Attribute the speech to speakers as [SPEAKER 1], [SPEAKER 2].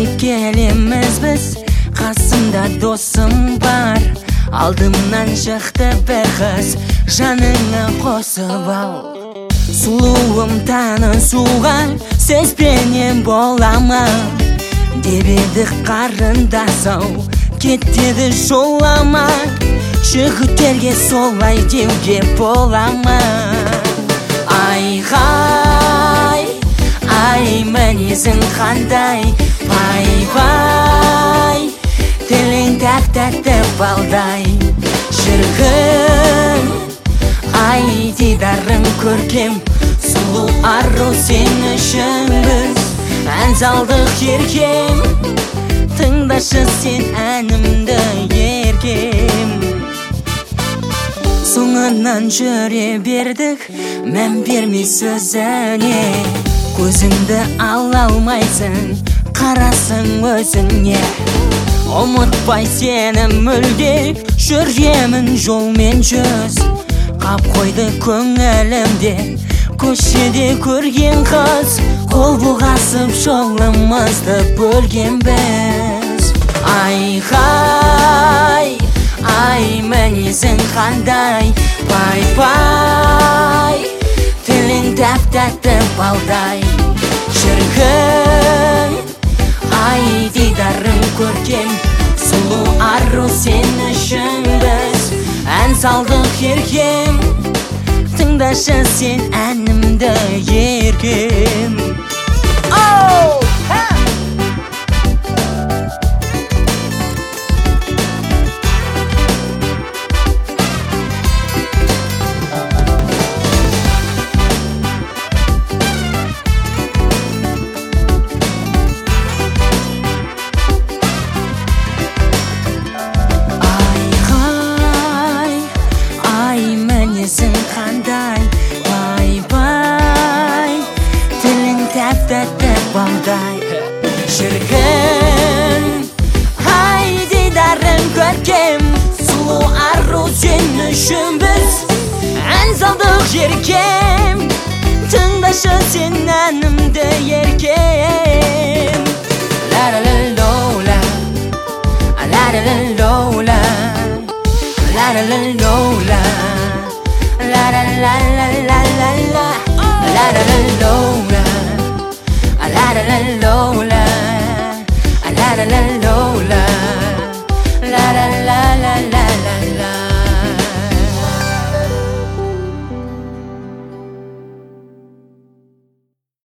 [SPEAKER 1] келеміз біз, қасымда досым бар. Алдымнан шықты бір қыз, жаныңа қосып ал. Сұлуым танысуға сөзбенен болама деп едік қарындас-ау, кетеді жолама. Жігіттерге солай деуге болама. Айғай, ай мінезің қандай, пай-пай, тілің тәп-тәтті балдай. Шіркін, ай дидарың көркем, сұлу ару сен үшін біз ән салдық еркем. Тыңдашы сен әнімді еркем. Соңынан жүре бердік, мән бермей сөзіне. Көзіңді ала алмайсың, қарасың өзіңе. Ұмытпай сені мүлде, жүремін жолмен жүз. Қап қойды көңілімде, көшеде көрген қыз. Қол бұғасып жолымызды бөлген біз. Айғай, ай мінезің қандай, пай-пай, тілің тәп-тәтті балдай. Шіркін, ай дидарың көркем, сұлу ару сен үшін біз ән салдық еркем. Тыңдашы сен әнімді еркем. Мінезің қандай, пай-пай, тілің тәп-тәтті балдай. Шіркін, ай дидарың көркем, сұлу ару сен үшін біз ән салдық еркем. Тыңдашы сен әнімді еркем. Ла-ла-ла-ла-ла, ла-ла-ла-ла-ла, ла-ла-ла-ла-ла, la la la la la la la la la la la la la la la la la